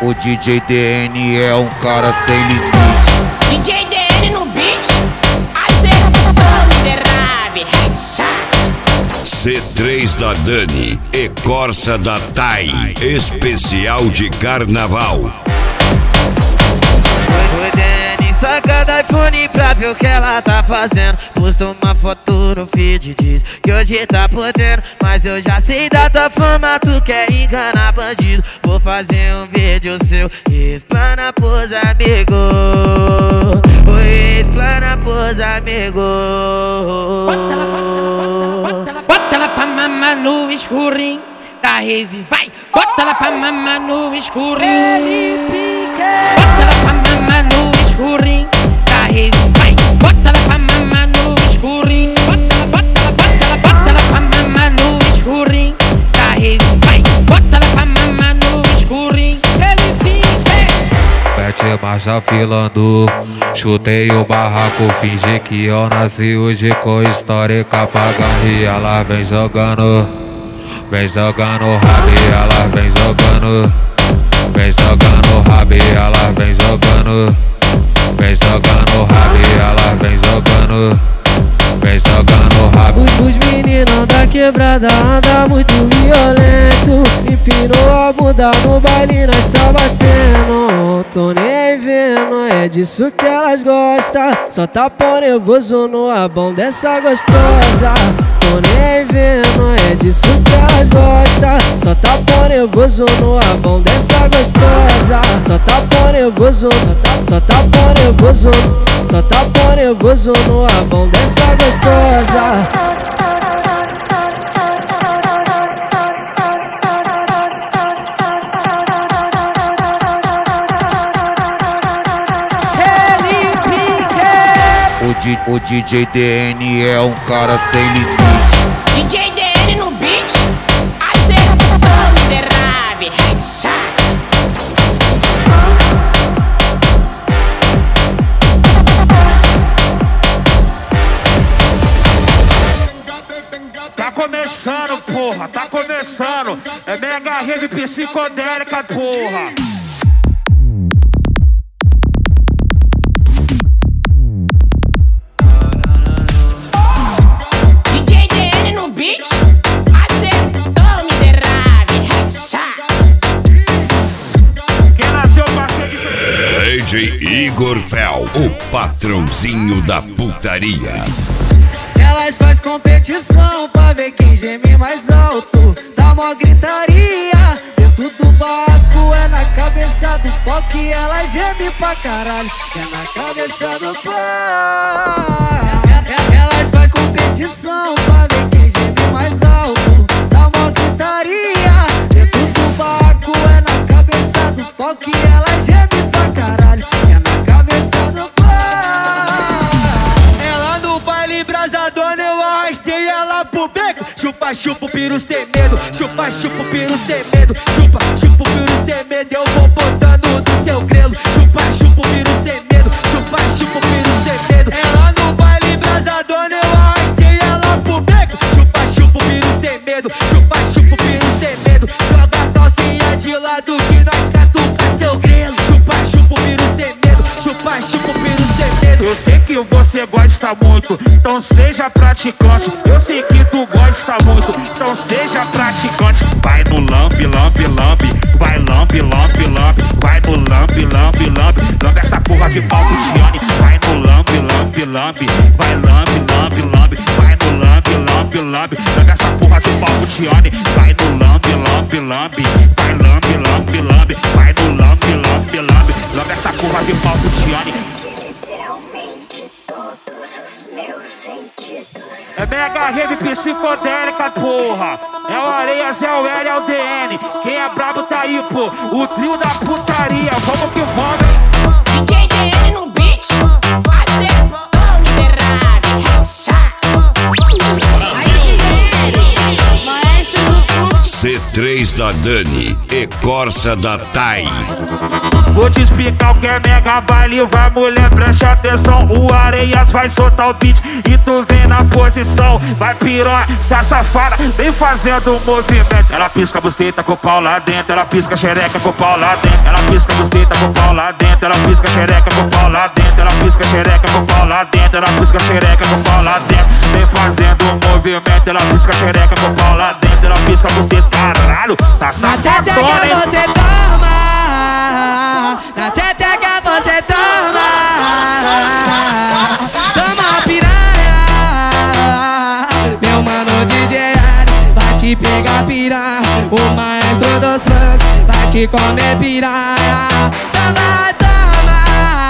O DJ DN é um cara sem limite. DJ DN no beat, acertou, miserável, headshot. C3 da Dani e Corsa da Tai, especial de carnaval. O DN saca da iPhone pra ver o que ela tá fazendo. Postou uma foto no feed, diz que hoje tá podendo. Mas eu já sei da tua fama, tu quer enganar bandido. Vou fazer um vídeo seu, explana pros amigos. Oi, explana pros amigos. Bota ela pra mamar no escurinho da rave, vai. Bota ela pra mamar no escurinho. Bota ela pra mamar no escurinho da rave, vai. Bota ela pra mamar no escurinho. Bota ela pra mamar no escurinho da rave, vai. Bota ela pra mamar no escurinho. Mete marcha filando, chutei o barraco, fingi que eu nasci hoje com histórica pagando. E ela vem jogando rabi, ela vem jogando rabi, ela vem jogando rabi, ela vem jogando rabi. Os meninos da quebrada andam muito violento, empinou a bunda no baile, nós tá batendo. Tô nem vendo, é disso que elas gostam. Só tá pão nervoso no abão dessa gostosa. Tô nem vendo, é disso que elas gostam. Só tá pão nervoso no abão dessa gostosa. Só tá pão nervoso, só tá pão nervoso. Só tá pão nervoso no abão dessa gostosa. O DJ DN é um cara sem limite. DJ DN no beat, acertou, miserável, headshot. Tá começando, porra, tá começando. É mega rede psicodélica, porra. DJ DN no beat, acertou, miserável, headshot. Quem nasceu pra ser DJ Igor Fel, o patrãozinho da putaria. Elas faz competição pra ver quem geme mais alto. Dá mó gritaria dentro do barco, é na cabeça do pau que ela geme pra caralho. É na cabeça do pau. Elas faz competição pra ver quem geme mais alto. Dá mó gritaria dentro do barco, é na cabeça do pau que ela geme pra caralho. É na cabeça do pau. Ela no baile brasadona, eu arrastei ela pro beco. Chupa, chupa o piru sem medo. Chupa, chupa o piru sem medo. Chupa, chupa o piru sem medo. Eu vou botando do seu grelo. Chupa, chupa o piru sem medo. Chupa, chupa o piru sem medo. Ela no baile brasadona, eu arrastei ela pro beco. Chupa, chupa o piru sem medo. Chupa, chupa o piru sem medo. Joga a calcinha de lado que nós catuca seu grelo. Chupa, chupa o piru sem medo. Chupa, chupa o piru sem medo. Eu sei que você gosta muito, então seja praticante. Eu sei que tu gosta muito, então seja praticante. Vai no lambe, lambe, lambe. Vai lambe, lambe, lambe. Vai no lambe, lambe, lambe. Lambe essa porra de pau Tiane. Vai no lambe, lambe, lambe. Vai lambe, lambe, lambe. Vai no lambe, lambe, lambe. Lambe essa porra de pau Tiane. Vai no lambe, lambe, lambe. Vai lambe, lambe, lambe. Vai no lambe, lambe, lambe. Lambe essa porra de pau Tiane. Literalmente todos os meus sentidos. É mega rede psicodélica, porra. É o Areias, é o L, é o DN. Quem é brabo tá aí, pô. O trio da putaria. Vamos que vamos. DJ DN no beat, acertou, miserável, headshot. C3 DJs da Dani e Corsa da Tai. Vou te explicar o que é mega baile, vai mulher, preste atenção. O Areias vai soltar o beat e tu vem na posição. Vai piranha, essa safada, vem fazendo um movimento. Ela pisca a buceta com o pau lá dentro, ela pisca a xereca com o pau lá dentro. Ela pisca a buceta com o pau lá dentro, ela pisca a xereca com o pau lá dentro. Ela pisca a xereca com o pau lá dentro, ela pisca a xereca com o pau lá dentro. Vem fazendo um movimento, ela pisca a xereca com o pau lá dentro. Ela pisca a buceta, caralho, tá safadona, hein? Você toma, na tcheteca você toma, toma piranha. Meu mano DJ vai te pegar piranha, o maestro dos funks vai te comer piranha. Toma, toma,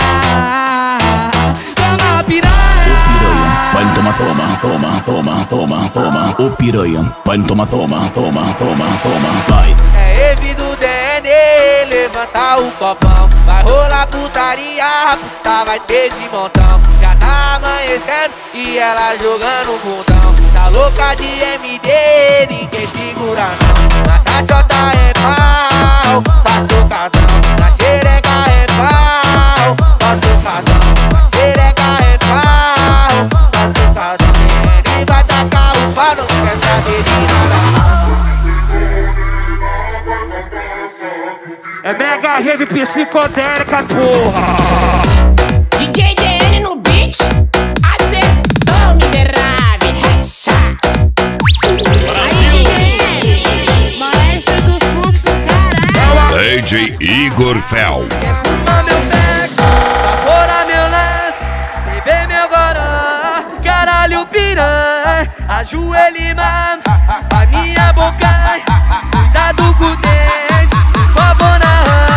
toma piranha. Vai toma, toma, toma, toma, toma, toma. O piranha, vai toma, toma, toma, toma, toma, vai. É Evi do DN, levanta o copão. Vai rolar putaria, a puta vai ter de montão. Já tá amanhecendo e ela jogando bundão. Tá louca de MD, ninguém segura não. Na xaxota é pau, só socadão. Na xereca é pau, só socadão. Na xereca é pau, só socadão. Ele vai tacar o pau, não quer saber de nada. É mega rave psicodélica, porra. DJ DN no beat, acertou, miserável, headshot. Aí DN, maestro dos fluxos, caralho. DJ Igor Fel. Quer fumar meu beck, favorar meu lance, beber meu goró, caralho piranha. Ajoelhe, mano, a minha boca, cuidado com o dente, por favor na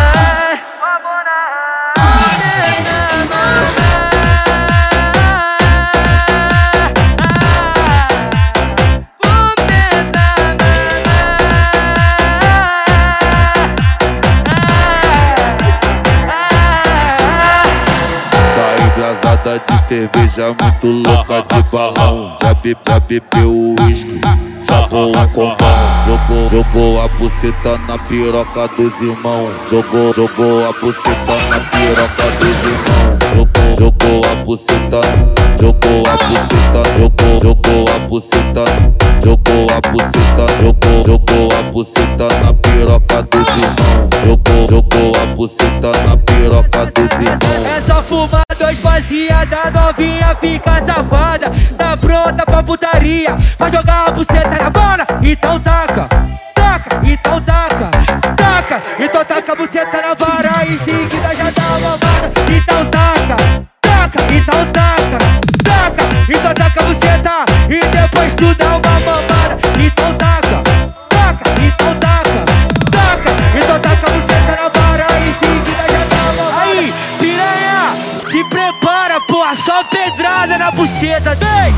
De cerveja muito louca de balão. Já bebeu o uísque, chamou um compão. Jogou a buceta na piroca dos irmãos. Jogou a buceta na piroca dos irmãos. Jogou a buceta, jogou a buceta, jogou a buceta, jogou a buceta, jogou a buceta na piroca dos irmãos. Jogou a buceta na piroca dos irmãos. é só fumar dois baseada, novinha fica safada. Tá pronta pra putaria, pra jogar a buceta na bola. Então taca, taca, então taca, taca. Então taca a buceta na vara, em seguida já dá uma mamada. Então taca, taca, então taca, taca. Então taca a buceta e depois tu dá uma mamada. Então taca, taca, então taca, taca. Então taca a buceta na vara, em seguida já dá uma mamada. Aí, piranha, se prepara, porra, só pedrada na buceta, vem!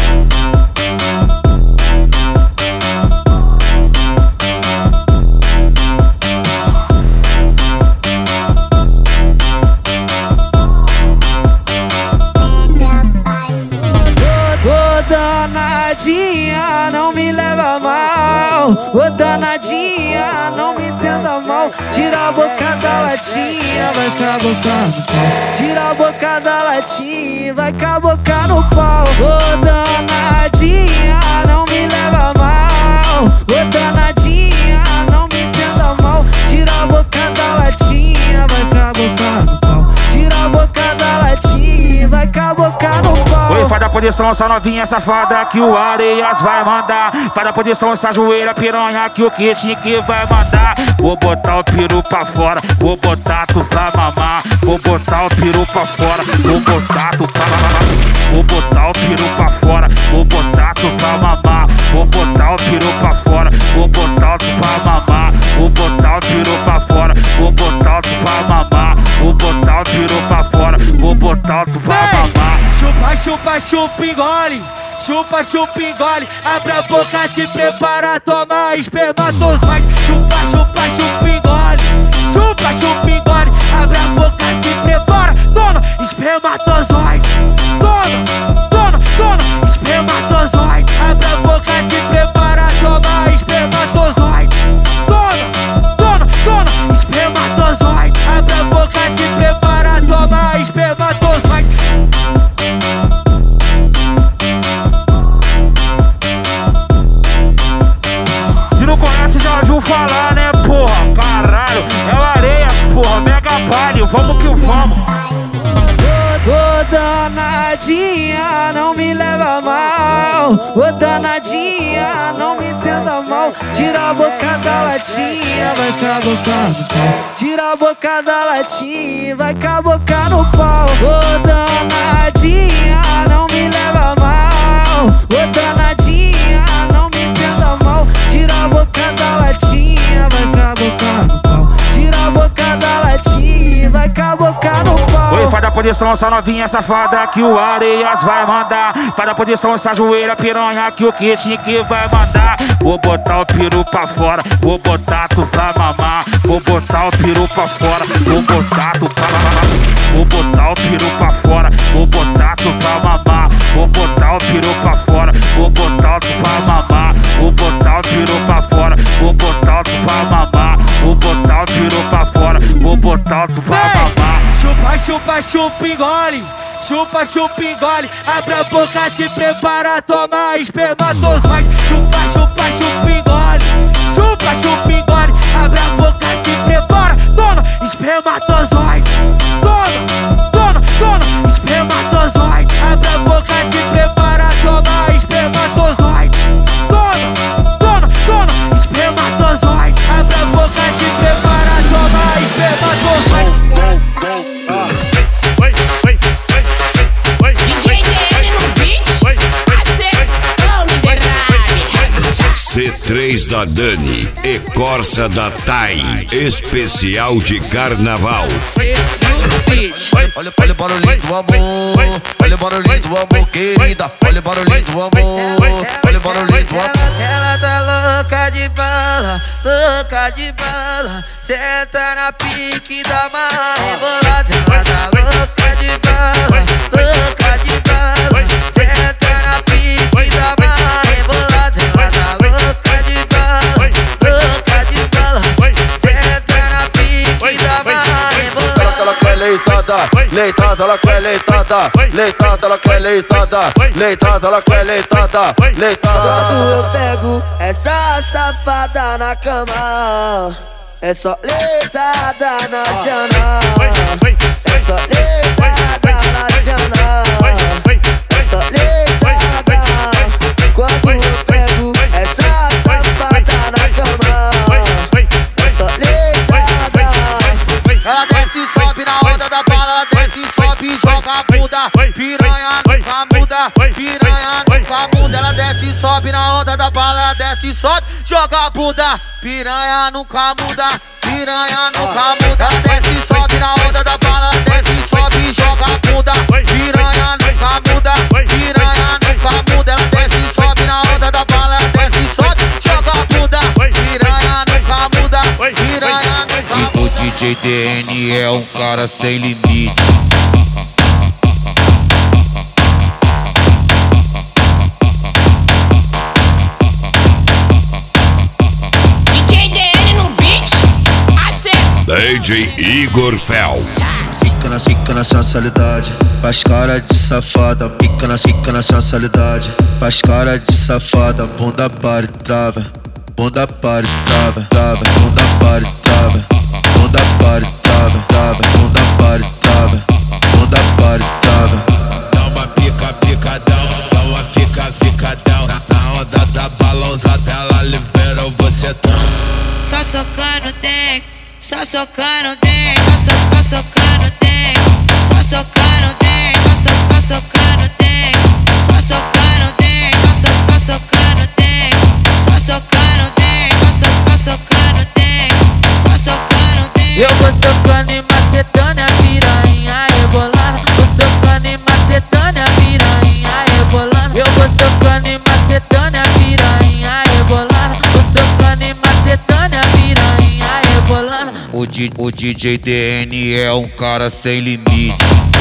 Ô danadinha, não me leva mal. Ô danadinha, não me entenda mal. Tira a boca da latinha, vai com a boca no pau. Tira a boca da latinha, vai com a boca no pau. Ô danadinha, não me leva mal. Ô danadinha, não me entenda mal. Tira a boca da latinha, vai com a boca no pau. Tira a boca da latinha, vai com a boca no pau. Oi, faz da posição essa novinha safada que o Areias vai mandar. Faz da posição essa joelha piranha que o Kit que vai mandar. Vou botar o peru pra fora, vou botar tu pra mamar. Vou botar o peru pra fora, vou botar tu pra mamar. Vou botar o peru pra fora, vou botar tu pra mamar. Vou botar o peru pra fora, vou botar tu pra mamar. Vou botar o peru pra fora, vou botar tu pra mamar. Vou botar o peru pra fora, vou botar tu pra mamar. Chupa, chupa, chupa, engole. Chupa, chupa, engole. Abre a boca, se prepara, toma espermatozoide. Chupa, chupa, chupa, engole. Chupa, chupa, engole. Abre a boca, se prepara, toma espermatozoide. Toma, toma, toma espermatozoide. Abre a boca, se prepara, toma espermatozoide. Ô danadinha, não me entenda mal. Tira a boca da latinha, vai cabocar no pau. Tira a boca da latinha, vai cabocar no pau. Ô danadinha, não me leva mal. Ô danadinha, não me entenda mal. Tira a boca da latinha, vai cabocar no pau. Tira a boca da latinha, vai cabocar no pau. Oi, faz da posição essa novinha safada que o Areias vai mandar. Faz da posição essa joelha piranha que o Kit que vai mandar. Vou botar o peru pra fora, vou botar tu pra mamar. Vou botar o peru pra fora, vou botar tu pra mamar. Vou botar o peru pra fora, vou botar tu pra mamar. Vou botar o peru pra fora, vou botar tu pra mamar. Vou botar o peru pra fora, vou botar tu pra mamar. Vou botar o peru pra fora, vou botar tu pra mamar. Chupa, chupa, chupa, engole. Chupa, chupa, engole. Abre a boca, se prepara, toma espermatozoide. Chupa, chupa, chupa, engole. Chupa, chupa, engole. Abre a boca, se prepara, toma espermatozoide. Toma, toma, toma espermatozoide. Abre a boca, se prepara, toma espermatozoide. Toma, toma, toma espermatozoide. Abre a boca, se prepara, toma espermatozoide. C3 da Dani e Corsa da Thay, especial de carnaval. Olha o barulhinho do amor, olha o barulhinho do amor, querida. Olha o barulhinho do amor, olha o barulhinho do amor. Ela tá louca de bala, louca de bala. Senta na pique da marra rebolada. Ela tá louca de bala, louca de bala. Senta na pique da marra rebolada. Ela tá louca de bala, louca de bala. Senta na pique da marra rebolada. Ela quer leitada, leitada, ela quer leitada, leitada, ela quer leitada, leitada, ela quer leitada, leitada. Quando eu pego essa safada na cama, é só leitada nacional. É só leitada nacional. É só leitada. Quando eu pego essa safada na cama, é só leitada. Ela desce e sobe na onda da bala, desce e sobe e joga a bunda. Piranha nunca muda, piranha nunca muda. Ela desce e sobe na onda da bala, desce e sobe, joga a bunda. Piranha nunca muda, piranha nunca muda. Ela desce e sobe na onda da bala, desce e sobe e joga a bunda. Piranha nunca muda, piranha nunca muda. Ela desce e sobe na onda da bala, desce e sobe, joga a bunda. Piranha nunca muda, piranha nunca muda. O DJ DN é um cara sem limite. DJ Igor Fel. Fica na sensualidade, faz cara de safada. Fica na sensualidade, faz cara de safada. Bunda para e trava, bunda para e trava, trava, bunda para e trava, bunda para e trava, trava, bunda para e trava, bunda para e trava. Dá uma pica, picadão, dá uma fica, ficadão. Na onda da balãozada ela libera o bocetão. Só socando dentro, só socando dentro, só socando dentro, só socando dentro, só socando dentro, só socando dentro, só socando dentro, só socando dentro, só socando dentro, só socando dentro. Eu vou socando e macetando a piranha rebolando. Vou socando e macetando a piranha rebolando. Eu vou socando e macetando a piranha rebolando. Vou socando e macetando a piranha rebolando. O DJ DN é um cara sem limite.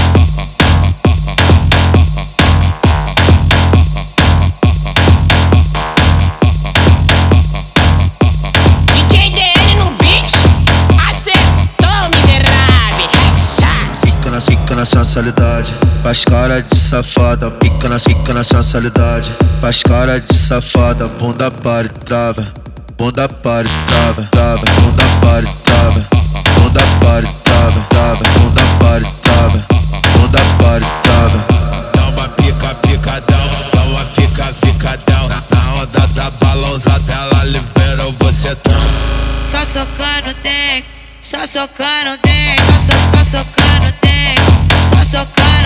DJ DN no beat, acertou, miserável. Fica na sensualidade, faz cara de safada. Fica na sensualidade, faz cara de safada. Bunda para e trava, bunda para e trava, trava, bunda para e trava, bunda para e trava, trava, bunda para e trava, bunda para e trava. Dá uma pica, picadão, dá uma fica, só socar no dente, só socar no dente, só socar